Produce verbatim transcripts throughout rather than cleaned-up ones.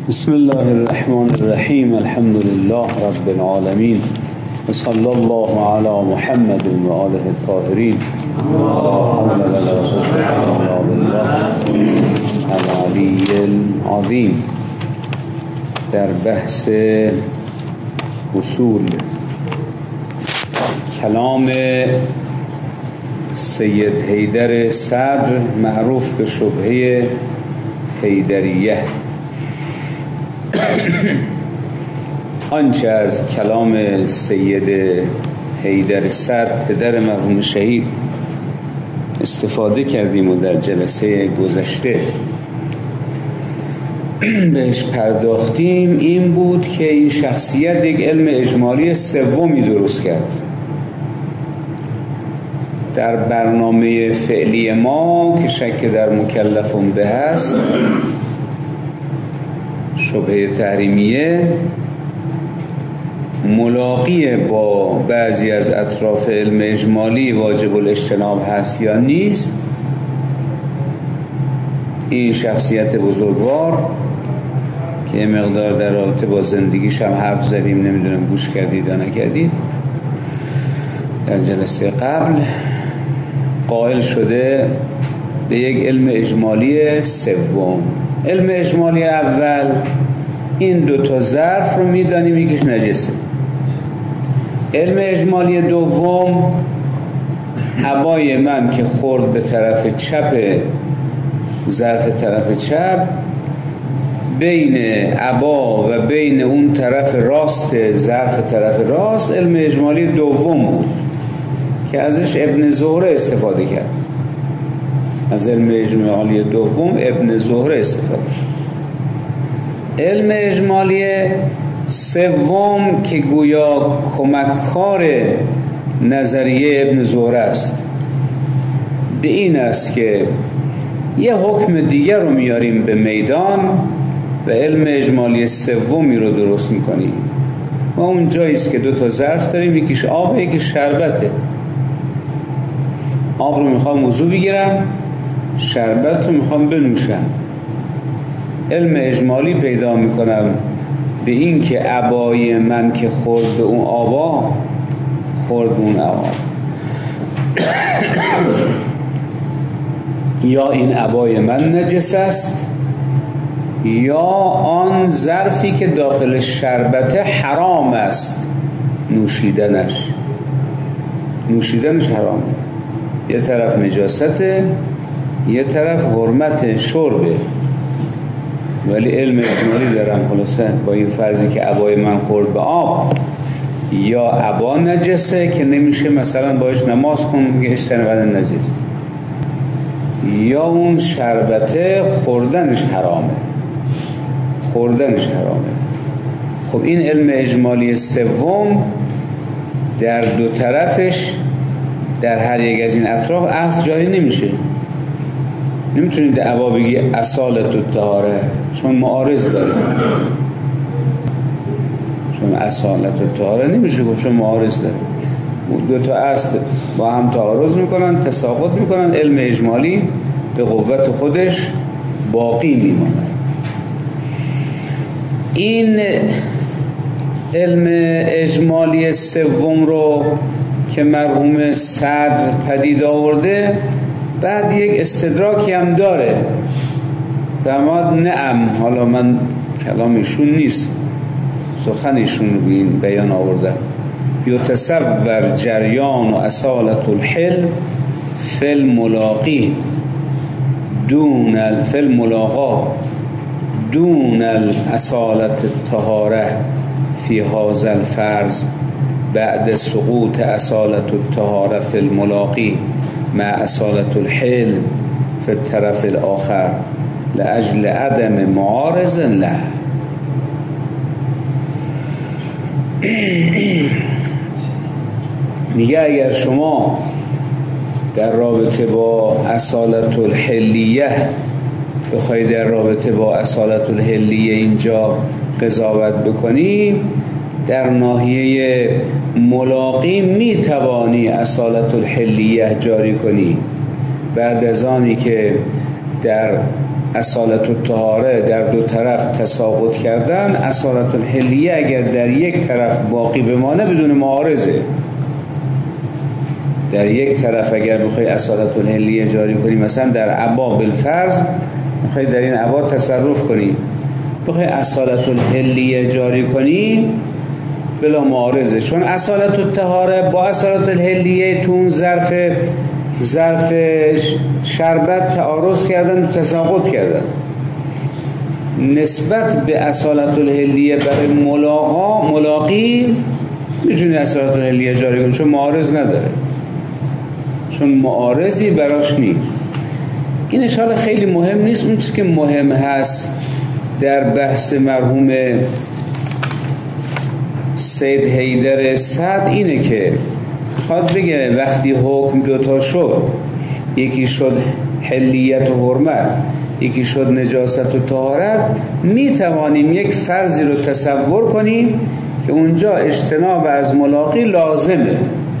بسم الله الرحمن الرحیم. الحمد لله رب العالمین و صلی الله علی محمد و آله الطاهرین. لا حول ولا قوة الا بالله العلی العظیم. در بحث اصول کلام سید حیدر صدر معروف به شبهه حیدریه. آنچه از کلام سید حیدر صدر پدر مرحوم شهید استفاده کردیم و در جلسه گذشته بهش پرداختیم این بود که این شخصیت یک علم اجمالی سومی درست کرد. در برنامه فعلی ما که شک در مکلفون به هست، شبهه تحریمیه، ملاقی با بعضی از اطراف علم اجمالی واجب الاجتناب هست یا نیست. این شخصیت بزرگوار که مقدار در رابطه با زندگیش هم حرف زدیم، نمیدونم گوش کردید یا نکردید، در جلسه قبل قائل شده به یک علم اجمالی سوم. علم اجمالی اول این دوتا ظرف رو میدانیم یکیش نجسه. علم اجمالی دوم عبای من که خورد به طرف چپ ظرف طرف چپ، بین عبا و بین اون طرف راست ظرف طرف راست علم اجمالی دوم بود که ازش ابن زهره استفاده کرد. از علم اجمالی دوم ابن زهره استفاده. علم اجمالی سوم که گویا کمککار نظریه ابن زهره است، به این است که یه حکم دیگر رو میاریم به میدان و علم اجمالی سومی رو درست میکنیم. ما اون جاییست که دو تا ظرف داریم، یکیش آب یکیش شربته. آب رو میخوام وضو بگیرم، شربت رو میخوام بنوشم. علم اجمالی پیدا میکنم به این که عبای من که خورد به اون آبا خورد به اون آبا یا این عبای من نجس است یا آن ظرفی که داخل شربت حرام است نوشیدنش نوشیدنش حرامه. یه طرف نجاسته، یه طرف حرمت شربه. ولی علم اجمالی دارم خلاصه با این فرضی که عبای من خورد به آب یا عبا نجسه که نمیشه مثلا باش نماز کن که اشتن بدن نجس، یا اون شربته خوردنش حرامه خوردنش حرامه. خب این علم اجمالی سوم در دو طرفش در هر یک از این اطراف اصل جاری نمیشه. نمیتونید دعوا بگی اصالت الطهاره چون معارض داره، چون اصالت الطهاره نمیشه گفت چون معارض داره. دو تا اصل با هم تعارض میکنن، تساقط میکنن، علم اجمالی به قوت خودش باقی میمونه. این علم اجمالی سوم رو که مرحوم صدر پدید آورده، بعد یک استدراکی هم داره. فرماد نعم، حالا من کلام ایشون نیست، سخن ایشون رو این بیان آورده، یتصور جریان و اصالت الحل فی الملاقی دون فی الملاقا دون اصالت الطهاره فی هذا الفرض بعد سقوط اصالت الطهاره فی الملاقی مع اصالت الحل فی الطرف الاخر لاجل عدم معارض له. میگه اگر شما در رابطه با اصالت الحلیه بخوای در رابطه با اصالت الحلیه اینجا قضاوت بکنی، در ناحیه ملاقی میتوانی اصالت الحلیه جاری کنی بعد از آنی که در اصالت الطهاره در دو طرف تساقط کردن، اصالت الحلیه اگر در یک طرف باقی بمانه بدون معارضه. در یک طرف اگر بخوای اصالت الحلیه جاری کنی، مثلا در عبا بالفرض بخوای در این عبا تصرف کنی، بخوای اصالت الحلیه جاری کنی بلا معارضه، چون اصالت الطهاره با اصالت الحلیه تو اون ظرف ظرف شربت تعارض کردن و تساقط کردن. نسبت به اصالت الحلیه برای ملاقا ملاقی میتونی اصالت الحلیه جاری کنی، چون معارض نداره، چون معارضی براش نیست. این اشاره خیلی مهم نیست. اون چیزی که مهم هست در بحث مرحوم سید حیدر سعد اینه که خواهد بگه وقتی حکم دوتا شد، یکی شد حلیت و حرمت، یکی شد نجاست و طهارت، می توانیم یک فرضی رو تصور کنیم که اونجا اجتناب از ملاقی لازمه.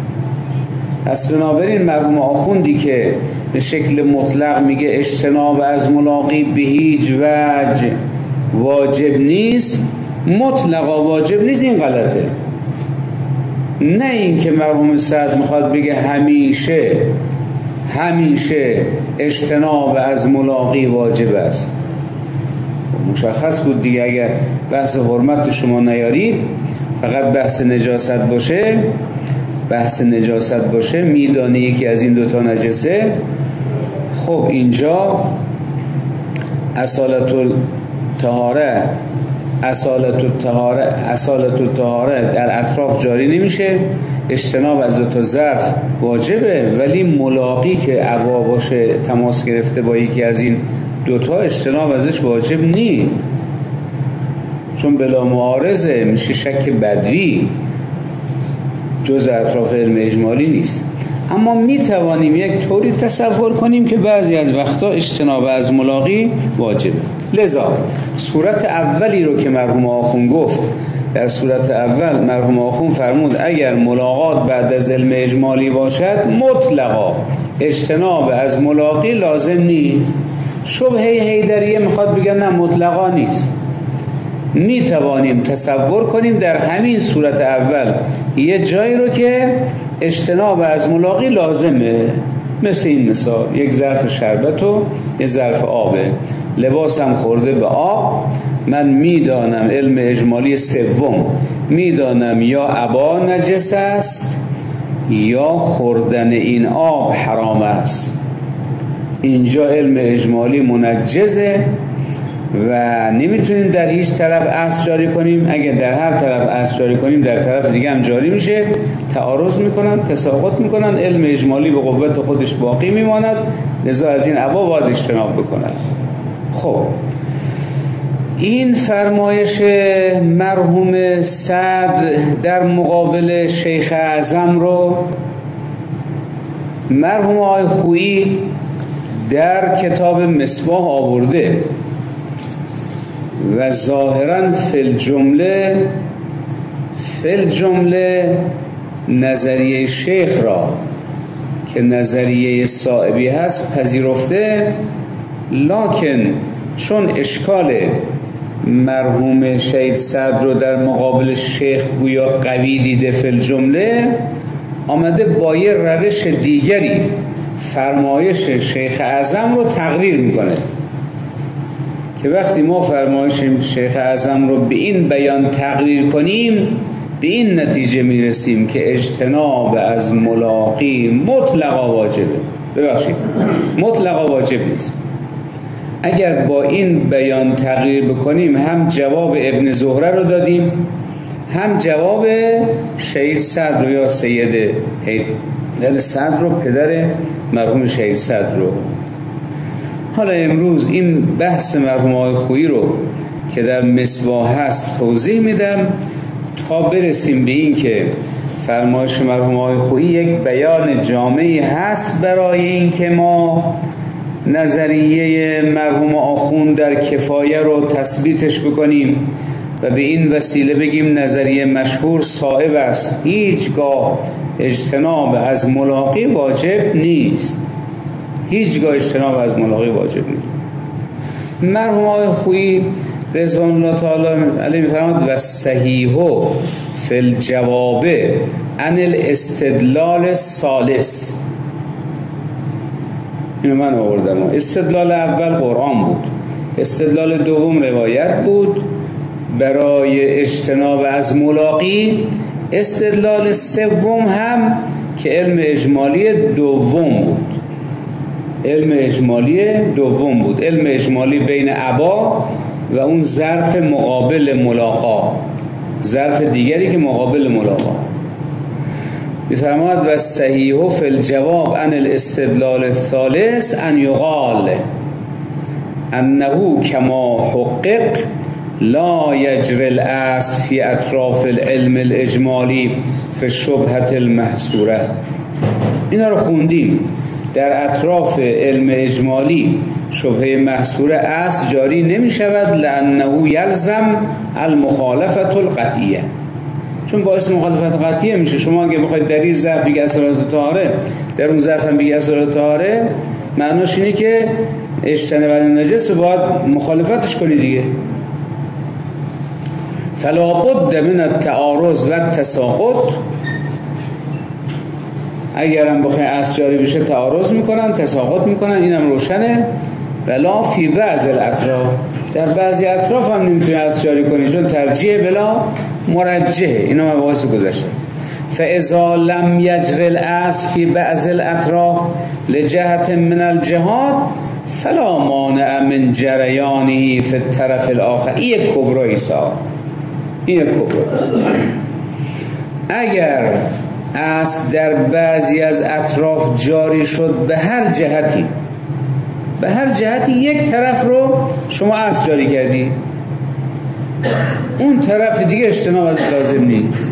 پس بنابراین مرحوم آخوندی که به شکل مطلق میگه اجتناب از ملاقی به هیچ وجه واجب نیست، مطلقا واجب نیست، این غلطه. نه این که مرحوم سعد میخواد بگه همیشه همیشه اجتناب از ملاقی واجب است. مشخص بود دیگه، اگر بحث حرمت شما نیارید، فقط بحث نجاست باشه، بحث نجاست باشه میدانی یکی از این دوتا نجسه، خب اینجا اصالت الطهاره اصالت الطهاره اصالت الطهاره در اطراف جاری نمیشه، اجتناب از دوتا ظرف واجبه، ولی ملاقی که عبا باشه تماس گرفته با یکی از این دوتا اجتناب ازش واجب نی، چون بلا معارضه، میشه شک بدوی، جز اطراف علم اجمالی نیست. اما می توانیم یک طوری تصور کنیم که بعضی از وقتا اجتناب از ملاقی واجبه. لذا صورت اولی رو که مرحوم آخوند گفت، در صورت اول مرحوم آخوند فرمود اگر ملاقات بعد از علم اجمالی باشد مطلقا اجتناب از ملاقی لازم نیست. شبهه حیدریه میخواد بگن نه مطلقا نیست، می توانیم تصور کنیم در همین صورت اول یه جایی رو که اجتناب از ملاقی لازمه، مثل این مثال یک ظرف شربت و یک ظرف آبه، لباسم خورده به آب، من میدانم علم اجمالی سوم میدانم یا عبا نجس است یا خوردن این آب حرام است. اینجا علم اجمالی منجزه و نمیتونیم در هیچ طرف اصل جاری کنیم. اگر در هر طرف اصل جاری کنیم در طرف دیگه هم جاری میشه، تعارض میکنن، تساقط میکنن، علم اجمالی به قوت خودش باقی میماند، لذا از این عبا باید اجتناب بکنن. خب این فرمایش مرحوم صدر در مقابل شیخ اعظم رو مرحوم آقای خویی در کتاب مصباح آورده و ظاهراً فی الجمله فی الجمله نظریه شیخ را که نظریه صائبی هست پذیرفته، لکن چون اشکال مرحوم شهید صدر رو در مقابل شیخ گویا قوی دیده فی الجمله، آمده با یه روش دیگری فرمایش شیخ اعظم رو تقریر میکنه که وقتی ما فرمایش شیخ اعظم رو به این بیان تقریر کنیم به این نتیجه میرسیم که اجتناب از ملاقی مطلقا واجبه. ببخشید مطلقا واجب نیست. اگر با این بیان تقریر بکنیم هم جواب ابن زهره رو دادیم، هم جواب شهید صدر یا سید حیدر صدر رو، پدر مرحوم شهید صدر رو. حالا امروز این بحث مرحوم آقای خویی رو که در مصباح هست توضیح میدم تا برسیم به این که فرمایش مرحوم آقای خویی یک بیان جامعی هست برای این که ما نظریه مرحوم آخوند در کفایه رو تثبیتش بکنیم و به این وسیله بگیم نظریه مشهور صائب است، هیچگاه اجتناب از ملاقی واجب نیست، هیچگاه اجتناب از ملاقی واجب نیست. مرحوم آقای خویی رضوان الله تعالی علیه می‌فرماد و صحیحو فی الجواب عن الاستدلال الثالث. اینو من آوردم. استدلال اول قرآن بود، استدلال دوم روایت بود برای اجتناب از ملاقی، استدلال سوم هم که علم اجمالی دوم بود، علم اجمالی دوم بود، علم اجمالی بین ابا و اون ظرف مقابل ملاقا، ظرف دیگری که مقابل ملاقا. بفرماد و صحیح فی الجواب عن الاستدلال الثالث ان یقال انه کما حقق لا یجری الاصل فی اطراف العلم الاجمالی فی الشبهة المحصوره. اینا رو خوندیم. در اطراف علم اجمالی شبهه محصوره اصل جاری نمی شود، لانه یلزم المخالفت القطعیه، چون باعث مخالفت قطعیه میشه. شما اگه بخواید در این ظرف بگی اصالت طهاره، در اون ظرف هم بگی اصالت طهاره، معناش اینه که اجتناب نجس رو باید مخالفتش کنی دیگه. فلا بد من التعارض و التساقط. اگرم بخوای اصل جاری بشه تعارض میکنن، تساقط میکنن، اینم روشنه. ولا فی بعض الاطراف، در بعضی اطراف هم نمیتونی اصل جاری کنی، چون ترجیح بلا مرجحه. اینا مباحث گذشته. فاذا لم یجری الاصل فی بعض الاطراف لجهت من الجهات فلا مانع من جریانه فی الطرف الاخر. این یک کبرایی سا این یک کبرایی. اگر اصل در بعضی از اطراف جاری شد به هر جهتی، به هر جهتی یک طرف رو شما اصل جاری کردی، اون طرف دیگه اجتناب از لازم نیست.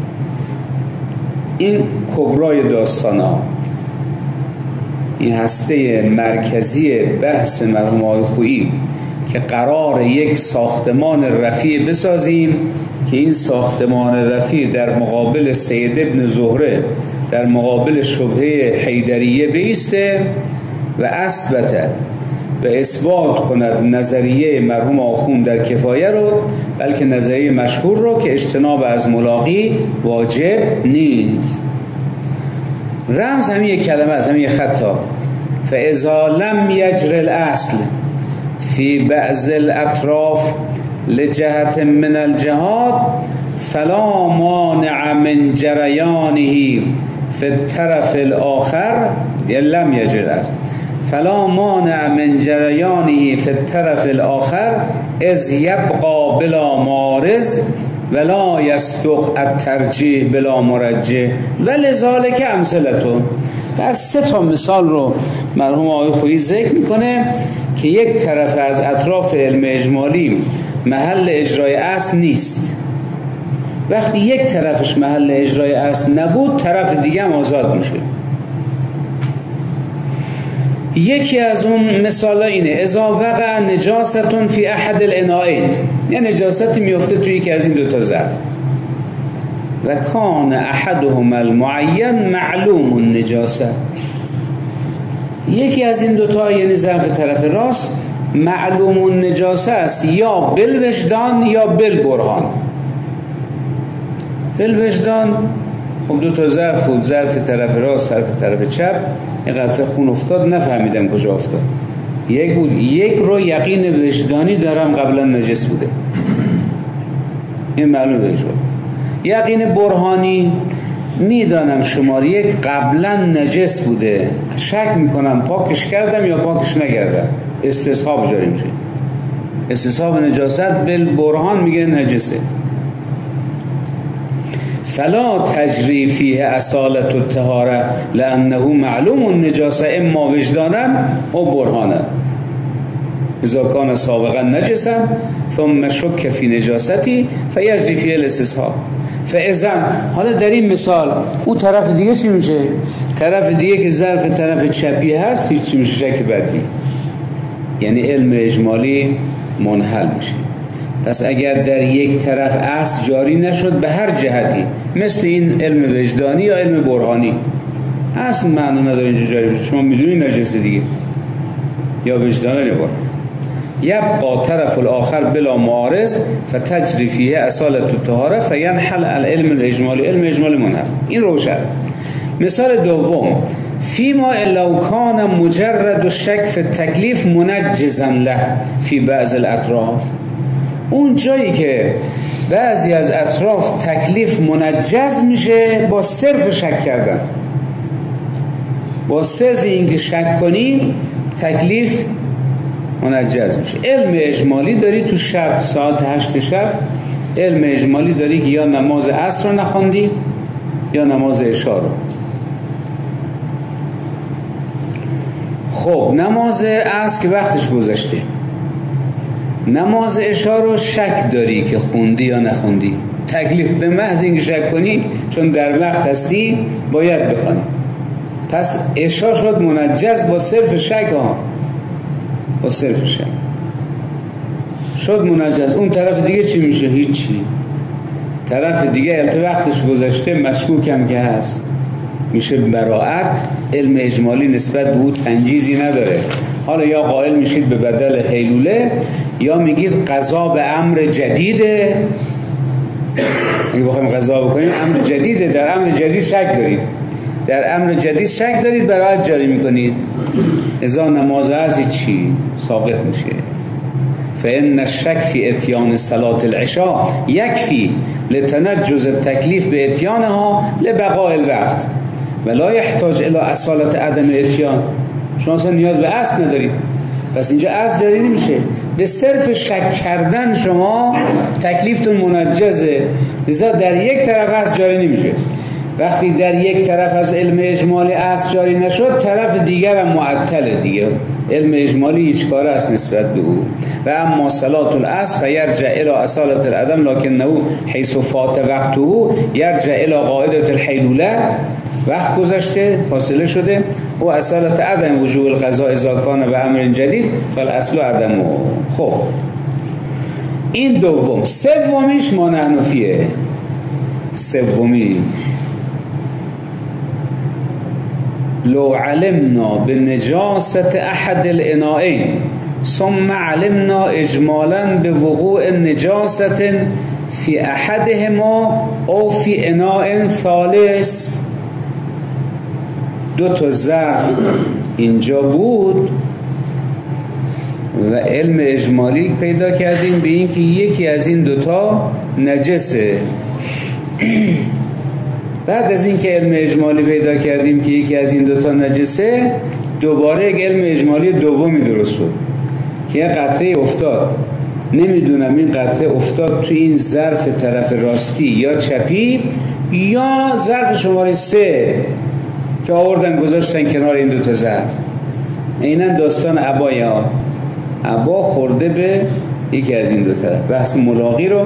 این کبرای داستان ها، این هسته مرکزی بحث مرحوم آقای خویی که قرار یک ساختمان رفیع بسازیم که این ساختمان رفیع در مقابل سید ابن زهره، در مقابل شبهه حیدریه بیسته و اثبت و اثبات کند نظریه مرحوم آخوند در کفایه رو، بلکه نظریه مشهور رو که اجتناب از ملاقی واجب نیست. رمز همین یک کلمه است، همین یک خطا. فاذا لم یجری الاصل فی بعض الاطراف لجهت من الجهات فلا مانع من جریانه فی الطرف الاخر. یعنی لم یجری الاصل فلا مانع من جریانه فی الطرف الاخر اذ یبقى بلا مارز ولا یصدق الترجیح بلا مرجح ولذالک امثلتون. پس سه تا مثال رو مرحوم آقای خویی ذکر میکنه که یک طرف از اطراف علم اجمالی محل اجرای اصل نیست. وقتی یک طرفش محل اجرای اصل نبود، طرف دیگه هم آزاد میشه. یکی از اون مثالا اینه اذا وقع نجاستون فی احد الانائین، یعنی نجاستی میفته توی یکی از این دوتا ظرف و کان احدهما المعین معلوم النجاسه، یکی از این دوتا یعنی ظرف طرف راست معلوم النجاسه است، یا بالوجدان یا بالبرهان. بالوجدان خب دو تا ظرف بود، ظرف طرف راست، ظرف طرف چپ، یه قطره خون افتاد، نفهمیدم کجا افتاد. یک بود، یک رو یقین وجدانی دارم قبلا نجس بوده، این معلوم بشه. یقین برهانی میدانم شماره یک قبلا نجس بوده، شک میکنم پاکش کردم یا پاکش نکردم، استصحاب جاری میشه. استصحاب نجاست بالبرهان میگه نجسه. فلا تجری فیه اصالت الطهاره لانه معلوم النجاسه اما وجدانا او برهانا اذا کان سابقا نجسا ثم شک فی نجاستی فیجری فیه الاستصحاب. فاذا حالا در این مثال اون طرف دیگه چی میشه؟ طرف دیگه که ظرف طرف چپی هست هیچ میشه، شک بدی، یعنی علم اجمالی منحل میشه. پس اگر در یک طرف اصل جاری نشد به هر جهتی، مثل این علم وجدانی یا علم برهانی، اصل معنا نداره اینجا جاری بشه، شما میدونی نجسه دیگه، یا وجدان یا برهان. یبقى طرف الاخر بلا معارض فتجری فیه اصالة الطهاره فینحل العلم الاجمالی، علم اجمالی منحل. این روشن. مثال دوم، فیما لو کان مجرد الشک فی التکلیف منجزا له فی بعض الاطراف، اون جایی که بعضی از اطراف تکلیف منجز میشه با صرف شک کردن، با صرف اینکه شک کنی تکلیف منجز میشه. علم اجمالی داری تو شب ساعت هشت شب، علم اجمالی داری که یا نماز عصر رو نخوندی یا نماز عشا رو. خب نماز عصر که وقتش گذشته، نماز عشا رو شک داری که خوندی یا نخوندی، تکلیف به محض اینکه شک کنی چون در وقت هستی باید بخوانی، پس عشا شد منجز با صرف شک. ها با صرف شک شد منجز. اون طرف دیگه چی میشه؟ هیچی. طرف دیگه البته وقتش گذشته مشکوکم که هست، میشه براءت. علم اجمالی نسبت به او تنجیزی نداره. حالا یا قائل میشید به بدل حیلوله یا میگید قضا به امر جدیده. اگه بخوایم قضا بکنیم امر جدیده، در امر جدید شک دارید، در امر جدید شک دارید براءت جاری میکنید. اذا نماز عصر چی؟ ساقط میشه. فإن الشك في اتيان صلاة العشاء يكفي لتنجز التكليف باتيانها لبقاء الوقت ولا يحتاج الى اصالة عدم اتيان. شما اصلا نیاز به اصل ندارید، پس اینجا اصل جاری نمیشه. به صرف شک کردن شما تکلیفتون منجزه، لذا در یک طرف اصل جاری نمیشه. وقتی در یک طرف از علم اجمالی اصل جاری نشد، طرف دیگر هم معطله دیگه، علم اجمالی هیچ کار است نسبت به او. و اما صلاة العصر فیرجع الى اصالة العدم لکنه حیث فات وقته یرجع الى قاعدة الحیلوله. وقت گذشته، فاصله شده، و اصالة عدم وجوب القضاء اذا کان به امر جدید فالاصل عدمه. خب این دوم. سومیش ما نحنفیه. سومی لو علمنا بنجاست احد الانائین ثم علمنا اجمالا بوقوع نجاست فی احدهما او فی اناء ثالث. دو تا ظرف اینجا بود و علم اجمالی پیدا کردیم به این که یکی از این دوتا نجسه. بعد از این که علم اجمالی پیدا کردیم که یکی از این دوتا نجسه، دوباره یک علم اجمالی دومی درست شد که یه قطره افتاد. نمیدونم این قطره افتاد تو این ظرف طرف راستی یا چپی یا ظرف شماره سه که آوردن گذاشتن کنار این دوتا ظرف. اینن داستان عبا یا عبا خورده به یکی از این دو طرف. بحث ملاقی رو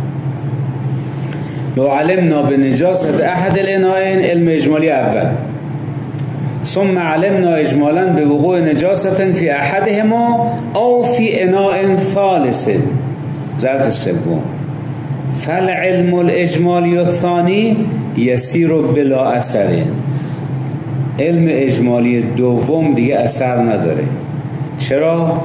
لو علمنا بنجاست احد الانائین، علم اجمالی اول، ثم علمنا اجمالا به وقوع نجاست فی احدهما او فی اناء ثالث، ظرف سوم، فالعلم الاجمالی الثانی یسیر بلا اثر. علم اجمالی دوم دیگه اثر نداره. چرا؟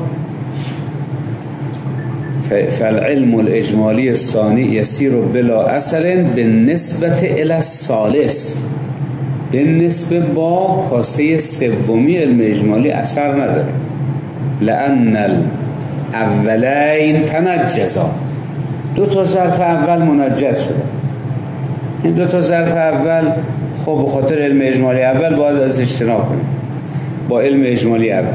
فالعلم الاجمالی الثانی یسیر بلا اثر بالنسبت الی الثالث، بالنسبه با کاسه سومی علم اجمالی اثر نداره. لأن الاولین تنجزا، دو تا ظرف اول منجز شده. این دو تا ظرف اول خب به خاطر علم اجمالی اول باید از اجتناب کنیم با علم اجمالی اول.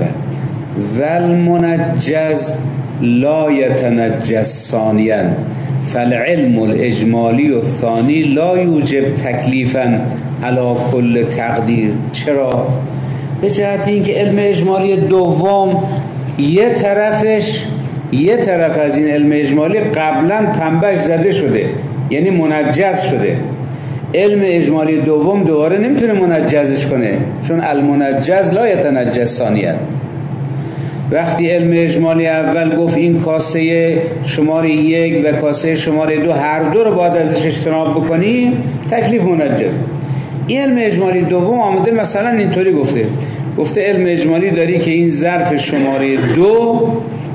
والمنجز لا يتنجز ثانيا فالعلم الاجمالی الثانی لا یوجب تکلیفا علی کل تقدیر. چرا؟ به جهت اینکه علم اجمالی دوم یه طرفش یه طرف از این علم اجمالی قبلا پنبهش زده شده، یعنی منجز شده. علم اجمالی دوم دوباره نمیتونه منجزش کنه، چون المنجز لا یتنجز ثانیاً. وقتی علم اجمالی اول گفت این کاسه شماره یک و کاسه شماره دو هر دو رو باید ازش اجتناب بکنی، تکلیف منجز. این علم اجمالی دوم آمده مثلا اینطوری گفته گفته علم اجمالی داری که این ظرف شماره دو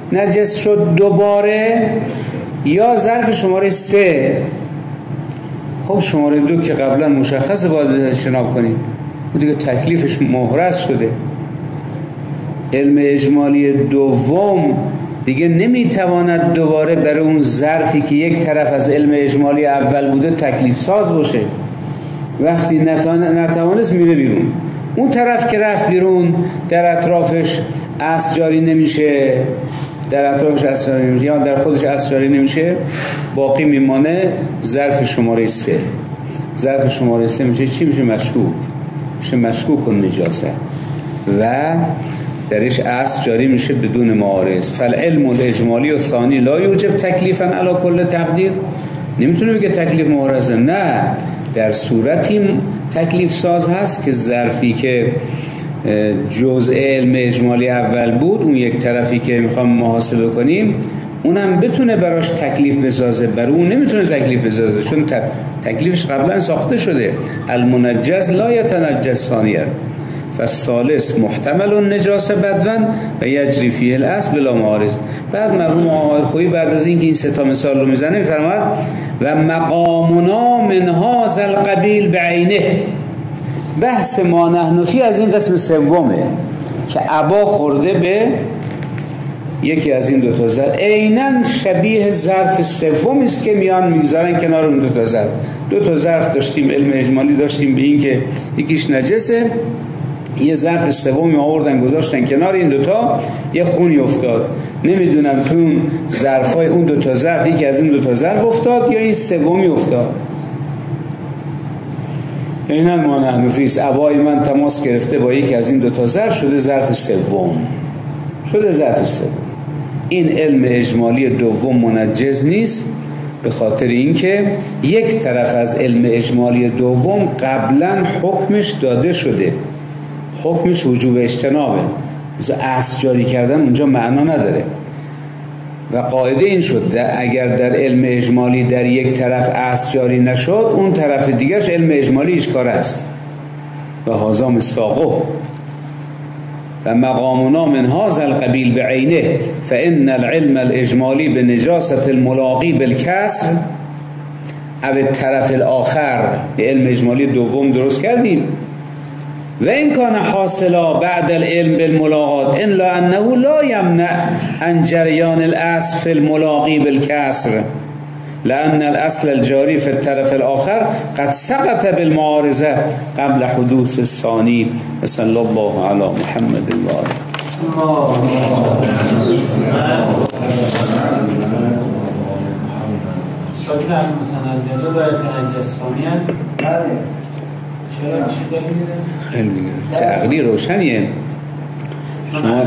نجس شد دوباره یا ظرف شماره سه. خب شماره دو که قبلا مشخص باید اجتناب کنید، و دیگه تکلیفش محرز شده. علم اجمالی دوم دیگه نمیتواند دوباره برای اون ظرفی که یک طرف از علم اجمالی اول بوده تکلیف ساز باشه. وقتی نتوانست میره بیرون. اون طرف که رفت بیرون در اطرافش اصل جاری نمیشه، در اطرافش اصل جاری نمیشه یا در خودش اصل جاری نمیشه، باقی میمانه ظرف شماره سه. ظرف شماره سه میشه چی؟ میشه مشکوک. میشه مشکوک و نجاست و درش اصل جاری میشه بدون معارض. فالعلم الاجمالی و ثانی لا یوجب تکلیفا علی کل تقدیر. نمیتونه بگه تکلیف معارضه، نه، در صورتی تکلیف ساز هست که ظرفی که جزء علم اجمالی اول بود، اون یک طرفی که میخوام محاسبه کنیم، اونم بتونه براش تکلیف بسازه، برای اون نمیتونه تکلیف بسازه چون تکلیفش قبلا ساخته شده. المنجز لا یتنجس ثانیه فالثالث محتمل النجاسه بدون و یجری فیه الاصل بلا معارض. بعد مرحوم آقای خویی بعد از اینکه این سه تا مثال رو میزنه میفرماید و مقامنا من هذا القبیل بعینه. بحث ما نحن فی از این قسم سومه که عبا خورده به یکی از این دو تا ظرف، عیناً شبیه ظرف سومی است که میان میگذارن کنار اون دو تا ظرف. دو تا ظرف داشتیم، علم اجمالی داشتیم به این که یکیش نجسه، یه ظرف سومی آوردن گذاشتن کنار این دوتا، یه خونی افتاد. نمیدونم تو اون ظرفای اون دوتا ظرف یکی از این دوتا ظرف افتاد یا این سومی افتاد. اینا ما نحن فیس، عبای من تماس گرفته با یکی از این دوتا ظرف، شده ظرف سوم، شده ظرف سوم. این علم اجمالی دوم منجز نیست به خاطر اینکه یک طرف از علم اجمالی دوم قبلا حکمش داده شده، حکمش وجوب اجتنابه، مثلا اصل جاری کردن اونجا معنا نداره. و قاعده این شد اگر در علم اجمالی در یک طرف اصل جاری نشد، اون طرف دیگرش علم اجمالی هیچ کار است و هذا مصداقه. و مقامنا من هذا القبیل بعینه فان العلم الاجمالی بنجاسة الملاقی بالکسر او الطرف الاخر. علم اجمالی دوم درست کردیم و این کان حاصلا بعد العلم بالملاقات الا انه لا یمنع عن جریان الاصل في الملاقی بالکسر لأن الأصل الجاری في الطرف الآخر قد سقط بالمعارضة قبل حدوث الثاني. صلی الله علی محمد و آله. شاید هم متنجزه باید تنجز ثانیه. چرا چی دلیله؟ خیلی میگه تقریر روشنیه. شما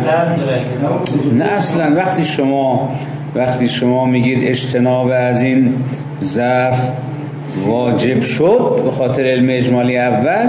نه اصلا وقتی شما وقتی شما میگید اجتناب از این ظرف واجب شد به خاطر علم اجمالی اول،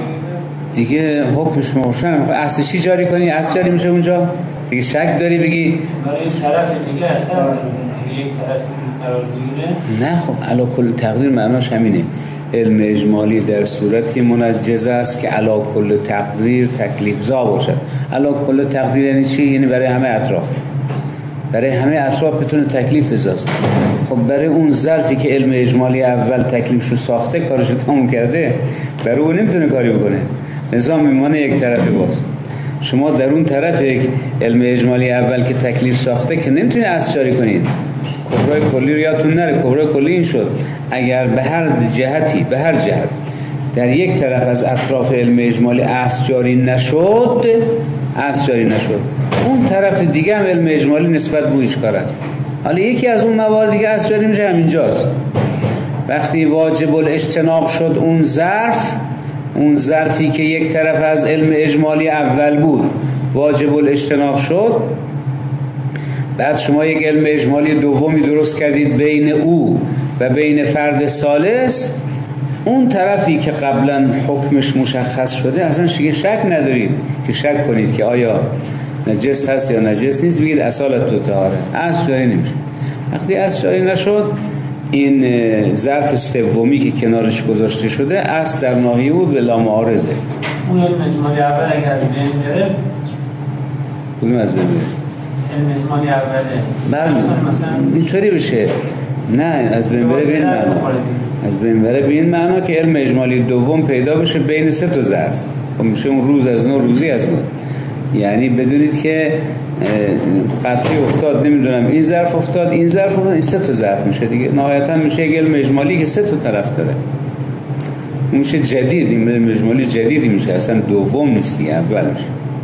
دیگه حکمش روشنه. اصل چی جاری کنی؟ اصل جاری میشه اونجا دیگه. شک داری بگی برای این طرف دیگه اصلا یک طرف قرار بگیره؟ نه. خب علی کل تقدیر معناش همینه. علم اجمالی در صورتی منجز است که علی کل تقدیر تکلیف زا باشد. علی کل تقدیر یعنی چی؟ یعنی برای همه اطراف، برای همه اطراف بتونه تکلیف بسازه. خب برای اون ظرفی که علم اجمالی اول تکلیفشو ساخته، کارشو تموم کرده، برای اون نمیتونه کاری بکنه، نظام میمانه یک طرفه. باز شما در اون طرف علم اجمالی اول که تکلیف ساخته که نمیتونی اصل جاری کنید. کبرای کلی رو یادتون نره. کبرای کلی این شد اگر به هر جهتی به هر جهت در یک طرف از اطراف علم اجمالی اصل جاری نشد، اصل جاری نشد، اون طرف دیگه هم علم اجمالی نسبت به هیچ کاره. حالا یکی از اون مواردی که اصل جاری میشه همینجاست. وقتی واجب الاجتناب شد اون ظرف، اون ظرفی که یک طرف از علم اجمالی اول بود واجب الاجتناب شد، بعد شما یک علم اجمالی دومی درست کردید بین او و بین فرد ثالث، اون طرفی که قبلا حکمش مشخص شده اصلا شک شک ندارید که شک کنید که آیا نجس هست یا نجس نیست، بگید اصالت تو طهاره، اصل جاری نمیشه. وقتی اصل جاری نشد، این ظرف سومی که کنارش گذاشته شده اصل در ناحیه بود بلا معارضه. اون علم اجمالی اول اگه از بین بره، کدوم از بین بره؟ علم اجمالی اوله بله اینطوری بشه. نه از بین بره به این معنا، از بین بره به این معنا که علم اجمالی دوم پیدا بشه بین سه تا ظرف، خب میشه اون روز از نو روزی از نو. یعنی بدونید که قطعی افتاد، نمیدونم این ظرف افتاد این ظرف افتاد، این سه تا ظرف میشه دیگه. نهایتا میشه یک علم اجمالی که سه تا طرف داره، میشه جدید، این علم اجمالی جدیدی میشه، اصلا دوم نیست دیگه، اول میشه.